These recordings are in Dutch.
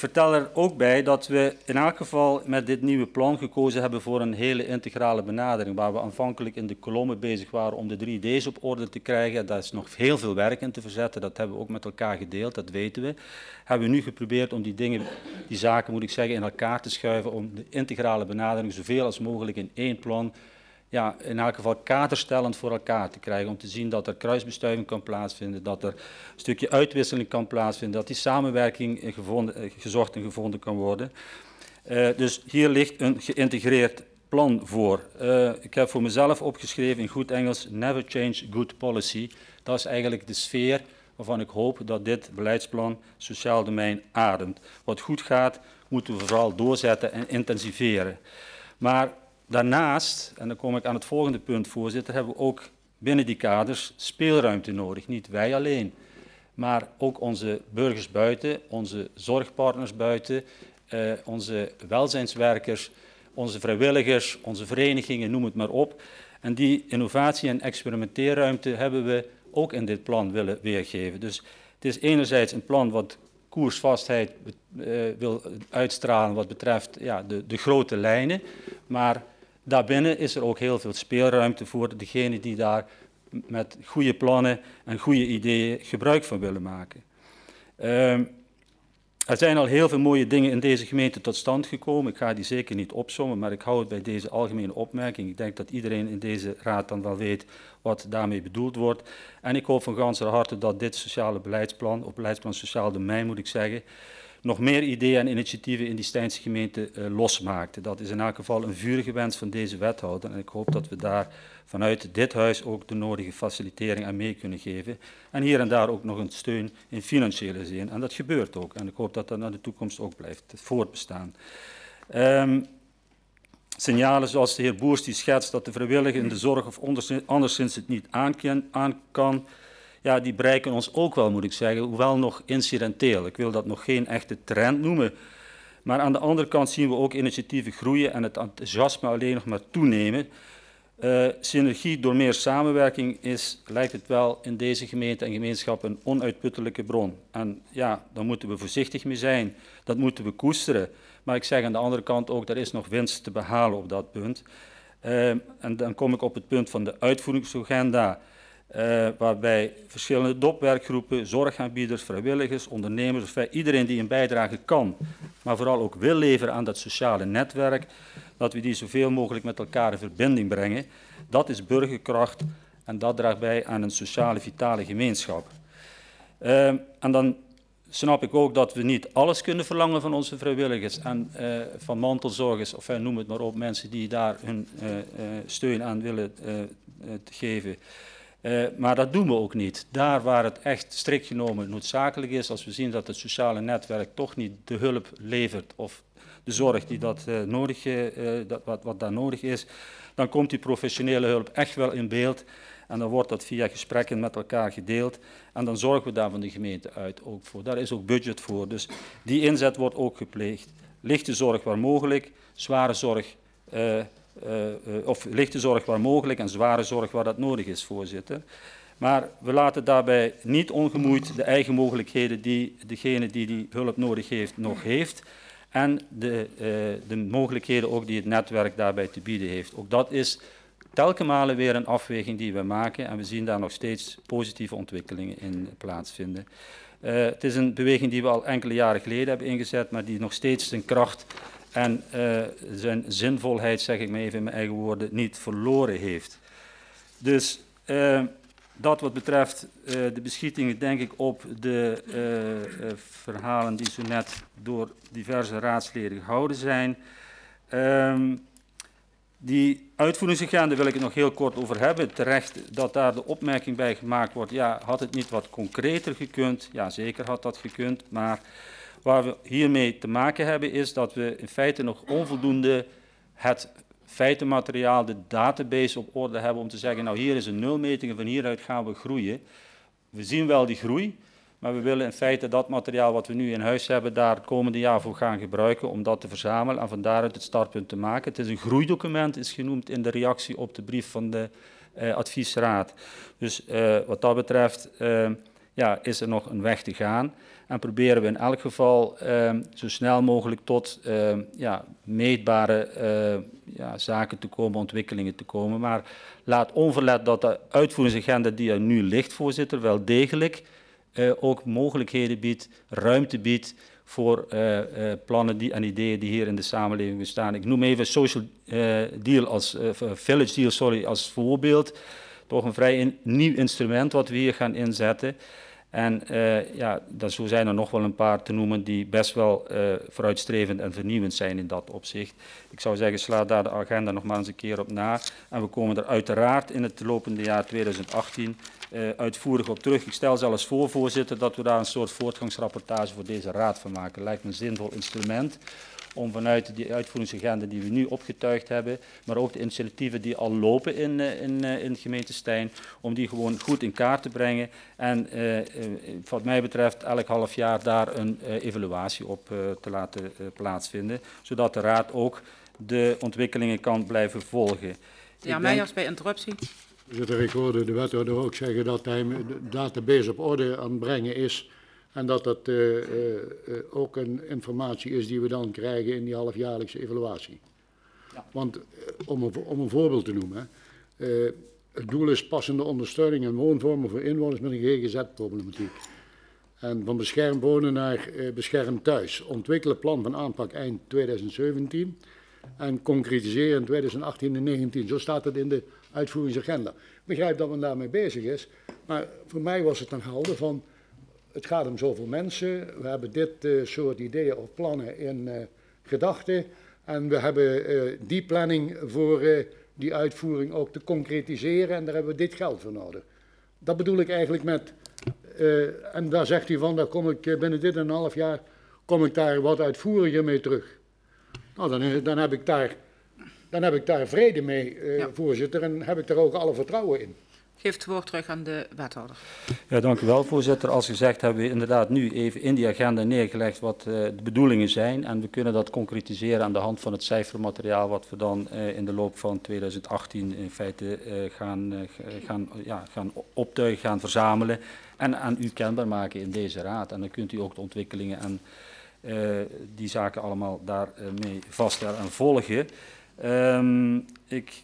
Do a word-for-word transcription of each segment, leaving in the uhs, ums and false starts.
vertel er ook bij dat we in elk geval met dit nieuwe plan gekozen hebben voor een hele integrale benadering, waar we aanvankelijk in de kolommen bezig waren om de drie D's op orde te krijgen. Daar is nog heel veel werk in te verzetten, dat hebben we ook met elkaar gedeeld, dat weten we. Hebben we nu geprobeerd om die dingen, die zaken moet ik zeggen, in elkaar te schuiven, om de integrale benadering zoveel als mogelijk in één plan, ja, in elk geval kaderstellend voor elkaar te krijgen, om te zien dat er kruisbestuiving kan plaatsvinden, dat er een stukje uitwisseling kan plaatsvinden, dat die samenwerking gevonden, gezocht en gevonden kan worden. Uh, dus hier ligt een geïntegreerd plan voor. Uh, ik heb voor mezelf opgeschreven in goed Engels, never change good policy. Dat is eigenlijk de sfeer waarvan ik hoop dat dit beleidsplan sociaal domein ademt. Wat goed gaat, moeten we vooral doorzetten en intensiveren. Maar daarnaast, en dan kom ik aan het volgende punt, voorzitter, hebben we ook binnen die kaders speelruimte nodig. Niet wij alleen, maar ook onze burgers buiten, onze zorgpartners buiten, eh, onze welzijnswerkers, onze vrijwilligers, onze verenigingen, noem het maar op. En die innovatie- en experimenteerruimte hebben we ook in dit plan willen weergeven. Dus het is enerzijds een plan wat koersvastheid uh, wil uitstralen wat betreft ja, de, de grote lijnen, maar daarbinnen is er ook heel veel speelruimte voor degenen die daar met goede plannen en goede ideeën gebruik van willen maken. Uh, er zijn al heel veel mooie dingen in deze gemeente tot stand gekomen. Ik ga die zeker niet opsommen, maar ik hou het bij deze algemene opmerking. Ik denk dat iedereen in deze raad dan wel weet wat daarmee bedoeld wordt. En ik hoop van ganser harte dat dit sociale beleidsplan, of beleidsplan sociaal domein moet ik zeggen, nog meer ideeën en initiatieven in die Stijnse gemeente uh, losmaakte. Dat is in elk geval een vurige wens van deze wethouder en ik hoop dat we daar vanuit dit huis ook de nodige facilitering aan mee kunnen geven. En hier en daar ook nog een steun in financiële zin. En dat gebeurt ook en ik hoop dat dat naar de toekomst ook blijft voortbestaan. Um, signalen zoals de heer Boers die schetst dat de vrijwilliger in de zorg of anderszins het niet aan, aan kan, ja, die bereiken ons ook wel, moet ik zeggen, hoewel nog incidenteel. Ik wil dat nog geen echte trend noemen. Maar aan de andere kant zien we ook initiatieven groeien en het enthousiasme alleen nog maar toenemen. Uh, synergie door meer samenwerking is, lijkt het wel, in deze gemeente en gemeenschap een onuitputtelijke bron. En ja, daar moeten we voorzichtig mee zijn. Dat moeten we koesteren. Maar ik zeg aan de andere kant ook, er is nog winst te behalen op dat punt. Uh, en dan kom ik op het punt van de uitvoeringsagenda. Uh, waarbij verschillende dopwerkgroepen, zorgaanbieders, vrijwilligers, ondernemers, of iedereen die een bijdrage kan, maar vooral ook wil leveren aan dat sociale netwerk, dat we die zoveel mogelijk met elkaar in verbinding brengen. Dat is burgerkracht en dat draagt bij aan een sociale, vitale gemeenschap. Uh, en dan snap ik ook dat we niet alles kunnen verlangen van onze vrijwilligers en uh, van mantelzorgers, of uh, noem het maar op, mensen die daar hun uh, uh, steun aan willen uh, uh, geven. Uh, maar dat doen we ook niet. Daar waar het echt strikt genomen noodzakelijk is, als we zien dat het sociale netwerk toch niet de hulp levert of de zorg die dat, uh, nodig, uh, dat, wat, wat daar nodig is, dan komt die professionele hulp echt wel in beeld en dan wordt dat via gesprekken met elkaar gedeeld en dan zorgen we daar van de gemeente uit ook voor. Daar is ook budget voor, dus die inzet wordt ook gepleegd. Lichte zorg waar mogelijk, zware zorg uh, Uh, uh, of lichte zorg waar mogelijk en zware zorg waar dat nodig is, voorzitter. Maar we laten daarbij niet ongemoeid de eigen mogelijkheden die degene die die hulp nodig heeft, nog heeft. En de, uh, de mogelijkheden ook die het netwerk daarbij te bieden heeft. Ook dat is telkens malen weer een afweging die we maken en we zien daar nog steeds positieve ontwikkelingen in plaatsvinden. Uh, het is een beweging die we al enkele jaren geleden hebben ingezet, maar die nog steeds zijn kracht en uh, zijn zinvolheid, zeg ik maar even in mijn eigen woorden, niet verloren heeft. Dus uh, dat wat betreft uh, de beschietingen denk ik op de uh, uh, verhalen die zo net door diverse raadsleden gehouden zijn. Um, die uitvoeringsagenda wil ik het nog heel kort over hebben. Terecht dat daar de opmerking bij gemaakt wordt, ja, had het niet wat concreter gekund? Ja, zeker had dat gekund, maar waar we hiermee te maken hebben is dat we in feite nog onvoldoende het feitenmateriaal, de database op orde hebben om te zeggen, nou hier is een nulmeting en van hieruit gaan we groeien. We zien wel die groei, maar we willen in feite dat materiaal wat we nu in huis hebben daar het komende jaar voor gaan gebruiken om dat te verzamelen en van daaruit het startpunt te maken. Het is een groeidocument, is genoemd in de reactie op de brief van de uh, adviesraad. Dus uh, wat dat betreft Uh, ja, is er nog een weg te gaan. En proberen we in elk geval uh, zo snel mogelijk tot uh, ja, meetbare uh, ja, zaken te komen, ontwikkelingen te komen. Maar laat onverlet dat de uitvoeringsagenda die er nu ligt, voorzitter, wel degelijk uh, ook mogelijkheden biedt, ruimte biedt voor uh, uh, plannen die, en ideeën die hier in de samenleving bestaan. Ik noem even social uh, deal als, uh, village deal sorry, als voorbeeld. Toch een vrij in, nieuw instrument wat we hier gaan inzetten. En uh, ja, dat, zo zijn er nog wel een paar te noemen die best wel uh, vooruitstrevend en vernieuwend zijn in dat opzicht. Ik zou zeggen, sla daar de agenda nog maar eens een keer op na. En we komen er uiteraard in het lopende jaar tweeduizend achttien uh, uitvoerig op terug. Ik stel zelfs voor, voorzitter, dat we daar een soort voortgangsrapportage voor deze raad van maken. Lijkt me een zinvol instrument om vanuit die uitvoeringsagenda die we nu opgetuigd hebben, maar ook de initiatieven die al lopen in, in, in gemeente Stein, om die gewoon goed in kaart te brengen en uh, uh, wat mij betreft elk half jaar daar een uh, evaluatie op uh, te laten uh, plaatsvinden, zodat de raad ook de ontwikkelingen kan blijven volgen. Ja, Meijers bij interruptie. Ik hoorde de wethouder ook zeggen dat hij de database op orde aan het brengen is. En dat dat uh, uh, uh, ook een informatie is die we dan krijgen in die halfjaarlijkse evaluatie. Ja. Want uh, om, een, om een voorbeeld te noemen, uh, het doel is passende ondersteuning en woonvormen voor inwoners met een G G Z-problematiek. En van beschermd wonen naar uh, beschermd thuis. Ontwikkelen plan van aanpak eind tweeduizend zeventien en concretiseren in tweeduizend achttien en negentien. Zo staat het in de uitvoeringsagenda. Ik begrijp dat men daarmee bezig is, maar voor mij was het een helder van... Het gaat om zoveel mensen, we hebben dit uh, soort ideeën of plannen in uh, gedachten en we hebben uh, die planning voor uh, die uitvoering ook te concretiseren en daar hebben we dit geld voor nodig. Dat bedoel ik eigenlijk met, uh, en daar zegt hij van, daar kom ik uh, binnen dit en een half jaar, kom ik daar wat uitvoeriger mee terug. Nou, dan, dan, heb, ik daar, dan heb ik daar vrede mee, uh, ja. Voorzitter, en heb ik daar ook alle vertrouwen in. Geef het woord terug aan de wethouder. Ja, dank u wel, voorzitter. Als gezegd hebben we inderdaad nu even in die agenda neergelegd wat uh, de bedoelingen zijn. En we kunnen dat concretiseren aan de hand van het cijfermateriaal wat we dan uh, in de loop van tweeduizend achttien in feite uh, gaan, uh, gaan, ja, gaan optuigen, gaan verzamelen. En aan u kenbaar maken in deze raad. En dan kunt u ook de ontwikkelingen en uh, die zaken allemaal daarmee uh, vaststellen en volgen. Um, ik...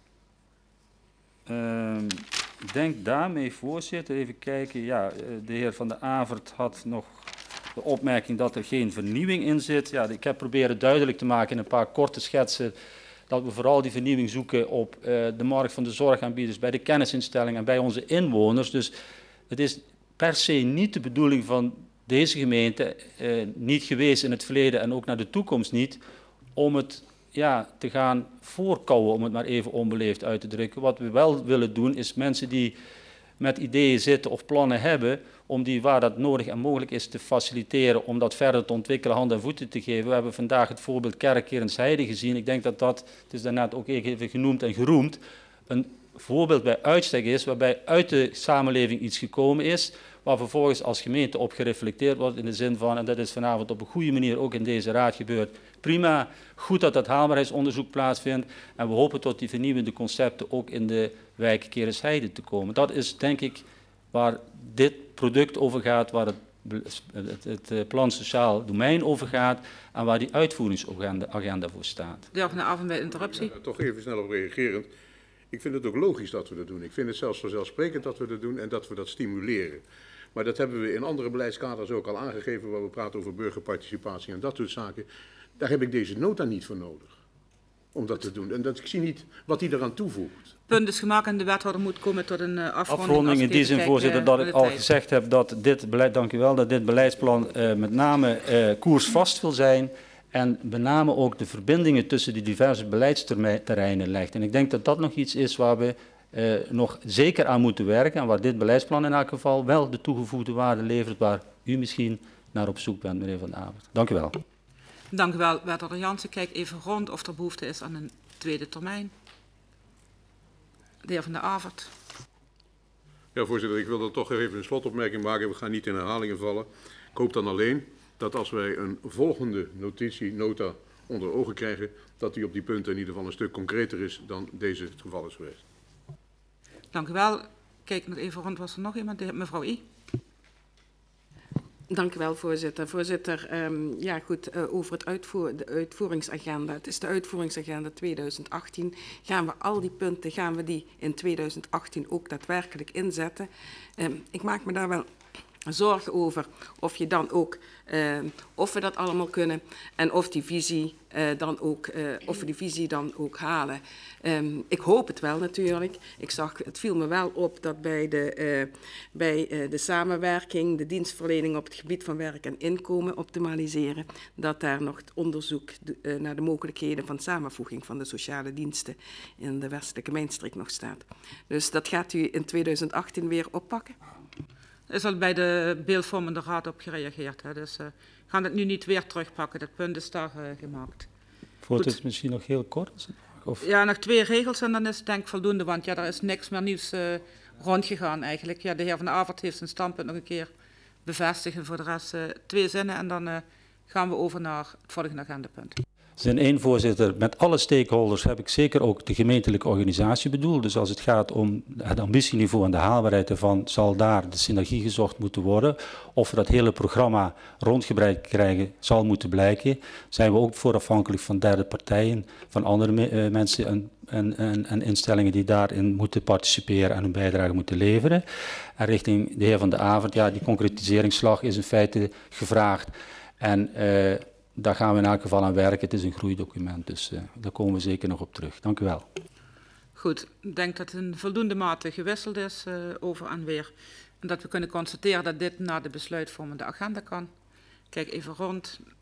Um, Ik denk daarmee, voorzitter, even kijken. Ja, de heer Van de Avert had nog de opmerking dat er geen vernieuwing in zit. Ja, ik heb proberen duidelijk te maken in een paar korte schetsen dat we vooral die vernieuwing zoeken op uh, de markt van de zorgaanbieders, bij de kennisinstellingen en bij onze inwoners. Dus het is per se niet de bedoeling van deze gemeente, uh, niet geweest in het verleden en ook naar de toekomst niet, om het ja, te gaan voorkouwen, om het maar even onbeleefd uit te drukken. Wat we wel willen doen, is mensen die met ideeën zitten of plannen hebben, om die waar dat nodig en mogelijk is te faciliteren, om dat verder te ontwikkelen, handen en voeten te geven. We hebben vandaag het voorbeeld Kerk-Kerensheide gezien. Ik denk dat dat, het is daarnet ook even genoemd en geroemd, een voorbeeld bij uitstek is, waarbij uit de samenleving iets gekomen is, waar vervolgens als gemeente op gereflecteerd wordt in de zin van, en dat is vanavond op een goede manier ook in deze raad gebeurd, prima, goed dat dat haalbaarheidsonderzoek plaatsvindt en we hopen tot die vernieuwende concepten ook in de wijk Kerensheide te komen. Dat is denk ik waar dit product over gaat, waar het, het, het plan sociaal domein over gaat en waar die uitvoeringsagenda agenda voor staat. De heer Van de Avond bij interruptie. Ja, toch even snel op reagerend. Ik vind het ook logisch dat we dat doen. Ik vind het zelfs vanzelfsprekend dat we dat doen en dat we dat stimuleren. Maar dat hebben we in andere beleidskaders ook al aangegeven, waar we praten over burgerparticipatie en dat soort zaken. Daar heb ik deze nota niet voor nodig, om dat te doen. En dat, ik zie niet wat die eraan toevoegt. Punt is gemaakt en de wethouder moet komen tot een uh, afronding. Afronding in die zin, voorzitter, uh, dat ik al tijd. gezegd heb dat dit beleid, dank u wel, dat dit beleidsplan uh, met name uh, koersvast wil zijn. En met name ook de verbindingen tussen die diverse beleidsterreinen legt. En ik denk dat dat nog iets is waar we uh, nog zeker aan moeten werken. En waar dit beleidsplan in elk geval wel de toegevoegde waarde levert waar u misschien naar op zoek bent, meneer Van de Avert. Dank u wel. Dank u wel, wethouder Jansen. Kijk even rond of er behoefte is aan een tweede termijn. De heer Van de Avert. Ja, voorzitter, ik wil er toch even een slotopmerking maken. We gaan niet in herhalingen vallen. Ik hoop dan alleen dat als wij een volgende notitie, nota onder ogen krijgen, dat die op die punten in ieder geval een stuk concreter is dan deze het geval is geweest. Dank u wel. Kijk nog even rond. Was er nog iemand? De, mevrouw I. Dank u wel, voorzitter. Voorzitter, um, ja goed, uh, over het uitvoer, de uitvoeringsagenda. Het is de uitvoeringsagenda tweeduizend achttien. Gaan we al die punten, gaan we die in tweeduizend achttien ook daadwerkelijk inzetten? Um, ik maak me daar wel zorgen over of je dan ook, uh, of we dat allemaal kunnen en of die visie uh, dan ook, uh, of we die visie dan ook halen. Um, ik hoop het wel natuurlijk. Ik zag, het viel me wel op dat bij de, uh, bij uh, de samenwerking, de dienstverlening op het gebied van werk en inkomen optimaliseren, dat daar nog het onderzoek uh, naar de mogelijkheden van samenvoeging van de sociale diensten in de westelijke mijnstreek nog staat. Dus dat gaat u in tweeduizend achttien weer oppakken? Is al bij de beeldvormende raad op gereageerd. Hè. Dus we uh, gaan het nu niet weer terugpakken. Dat punt is daar uh, gemaakt. Voorzitter, misschien nog heel kort? Of? Ja, nog twee regels en dan is het denk ik voldoende. Want ja, er is niks meer nieuws uh, rondgegaan eigenlijk. Ja, de heer Van Avert heeft zijn standpunt nog een keer bevestigen. Voor de rest uh, twee zinnen en dan uh, gaan we over naar het volgende agendapunt. Zin één, voorzitter. Met alle stakeholders heb ik zeker ook de gemeentelijke organisatie bedoeld. Dus als het gaat om het ambitieniveau en de haalbaarheid ervan, zal daar de synergie gezocht moeten worden. Of we dat hele programma rondgebreid krijgen, zal moeten blijken. Zijn we ook voor afhankelijk van derde partijen, van andere me uh, mensen en, en, en, en instellingen die daarin moeten participeren en hun bijdrage moeten leveren. En richting de heer Van de Avert, ja, die concretiseringsslag is in feite gevraagd. En uh, daar gaan we in elk geval aan werken. Het is een groeidocument, dus uh, daar komen we zeker nog op terug. Dank u wel. Goed, ik denk dat het in voldoende mate gewisseld is uh, over en weer. En dat we kunnen constateren dat dit naar de besluitvormende agenda kan. Kijk even rond.